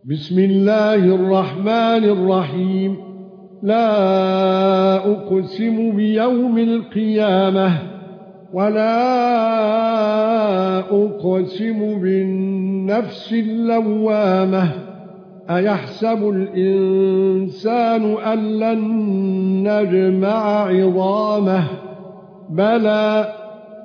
بسم الله الرحمن الرحيم. لا أقسم بيوم القيامة ولا أقسم بالنفس اللوامة. أيحسب الإنسان أن لن نجمع عظامه بلى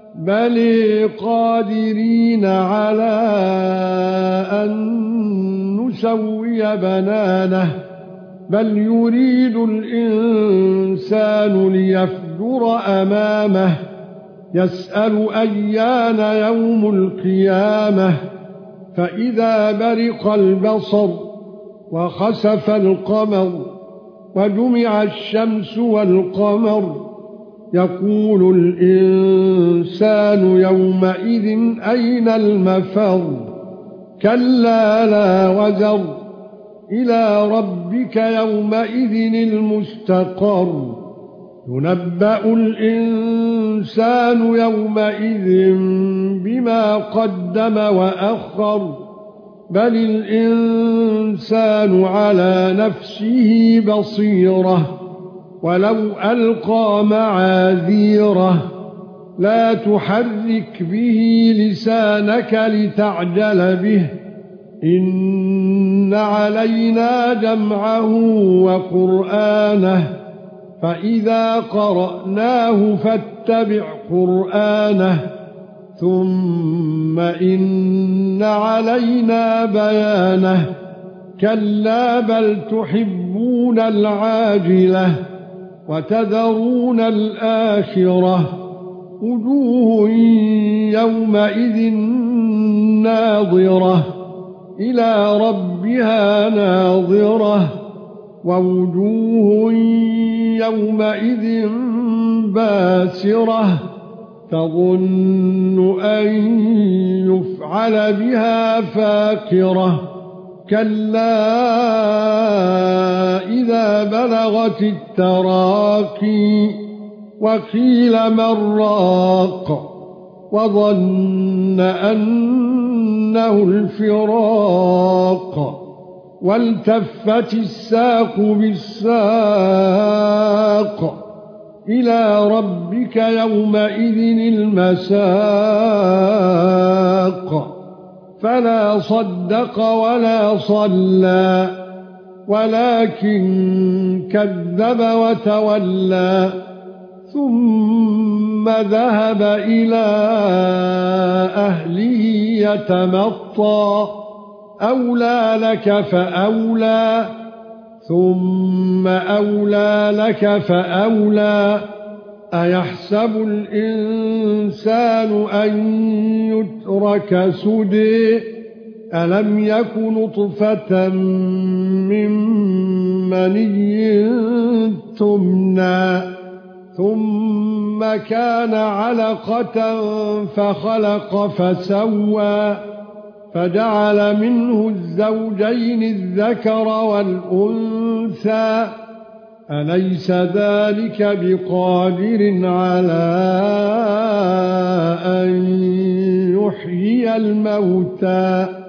قادرين على أن نسوي بنانه بل يريد الإنسان ليفجر أمامه يسأل أيان يوم القيامة فإذا برق البصر وخسف القمر وجمع الشمس والقمر يقول الإنسان يومئذ أين المفر كلا لا وزر إلى ربك يومئذ المستقر ينبأ الإنسان يومئذ بما قدم وأخر بل الإنسان على نفسه بصيرة ولو ألقى معاذيره لا تحرك به لسانك لتعجل به إن علينا جمعه وقرآنه فإذا قرأناه فاتبع قرآنه ثم إن علينا بيانه كلا بل تحبون العاجلة وتذرون الآخرة وجوه يومئذ ناظرة إلى ربها ناظرة ووجوه يومئذ باسرة تظن أن يفعل بها فاقرة كلا إذا بلغت التراقي وقيل من راق وظن أنه الفراق والتفت الساق بالساق إلى ربك يومئذ المساق فلا صدق ولا صلى ولكن كذب وتولى ثم ذهب إلى أهله يتمطى أولى لك فأولى ثم أولى لك فأولى أيحسب الإنسان أن يترك سدى ألم يك نطفة من مني تمنى ثم كان علقة فخلق فسوى فجعل منه الزوجين الذكر والأنثى أليس ذلك بقادر على أن يحيي الموتى